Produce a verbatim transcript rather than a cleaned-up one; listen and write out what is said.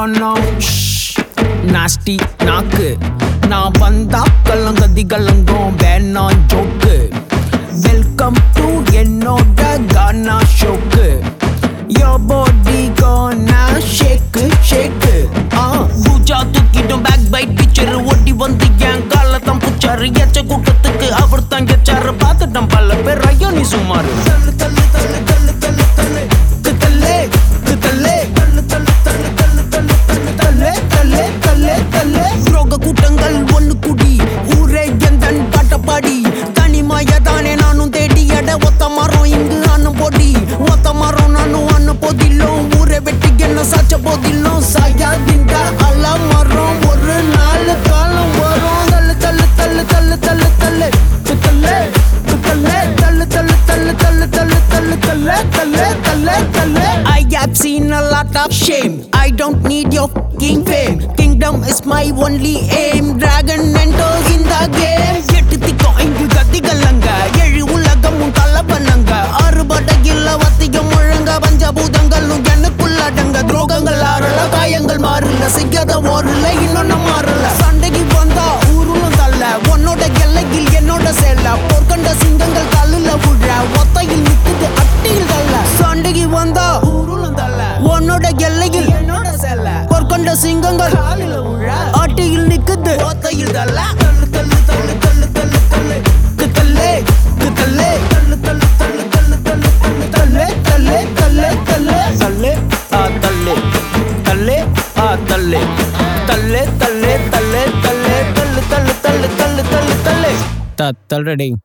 நானா நாஸ்டி நாக்கு நான் வந்தா கல்லங்கதி கலங்கும் வேணா ஜோக்கு வெல்கம் டு என்னோட கானா ஷோக்கு Your body gonna shake shake ஆ பூஜா தூக்கிடும் பேக் பைட் பிக்சர் ஓடி வந்து என் கால தான் புச்சாரு எச்ச கூட்டத்துக்கு அவர் தான் எச்சாரு பார்த்துட்டோம் பல பேர் ஐயோ நீ சுமாரு தள்ளு தள்ளு தள்ளு தள்ளு தள்ளு தள்ளு தள்ளு தள்ளு தள்ளு தள்ளு தள்ளு தள்ளு தள்ளு தள்ளு தள்ளு தள்ளு தள்ளு ரோக கூட்டங்கள் ஒன்னு குடி ஊரே எந்தன் பாட்ட பாடி தனிமாயா தானே நானும் தேடி எட ஒத்த மரம் இங்கு அண்ணன் போடி ஒத்த மரம் நானும் அண்ணன் போதிலும் ஊரை வெட்டி என்ன சாச்ச போதிலும் சாயாதிங்க அல மரம் ஒரு நாலு காலம் வரும் தள்ளு தள்ளு தள்ளு தள்ளு தள்ளு தள்ளு தள்ளு தள்ளு தள்ளு தள்ளு தள்ளு தள்ளு தள்ளு தள்ளு தள்ளு தள்ளு தள்ளு I have seen a lot of shame I don't need your fucking fame Kingdom is my only aim Dragon enters in the game எட்டு திக்கம் இங்கு கத்திகளங்க ஏழு உலகமும் கலப்பனங்க அறுபடையில் வத்தியம் முழங்க பஞ்சபூதங்களும் எனக்குள்ளடங்க துரோகங்கள் ஆறல காயங்கள் மாறல செய்யாத ஓரல இன்னொன்னு மாறல சண்டைக்கு வந்தா ஊருளும் தள்ள உன்னோட எல்லையில் என்னோட செல்ல பொற்கண்ட சிங்கங்கள் கல்லுல விழ ஒத்தையில் நிக்குது அட்டியில் தள்ள சண்டைக்கு வந்தா ஊருளும் தள்ள உன்னோட எல்லையில் என்னோட செல்ல பொற்கண்ட சிங்கங்கள் காலில விழ அட்டியில் நிக்குது ஒத்தையில் தள்ள தள்ளு தள்ளு தள்ளு தள்ளு தள்ளு தள்ளு தள்ளு தள்ளு தள்ளு தள்ளு தள்ளு தள்ளு தள்ளு தள்ளு தள்ளு தள்ளு தள்ளு தள்ளு ஆ தள்ளு தள்ளு ஆ தள்ளு தள்ளு தள்ளு தள்ளு தள்ளு தள்ளு தள்ளு தள்ளு தள்ளு தள்ளு தள்ளு தள்ளு